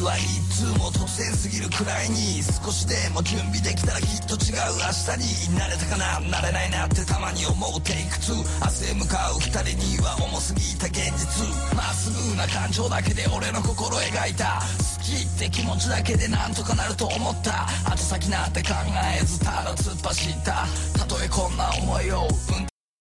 はいつも突然すぎるくらいに、少しでも準備できたらきっと違う明日になれたかな、なれないなってたまに思うテイク2。明日へ向かう二人には重すぎた現実、まっすぐな感情だけで俺の心描いた、好きって気持ちだけでなんとかなると思った。後先なんて考えずただ突っ走った。たとえこんな思いを運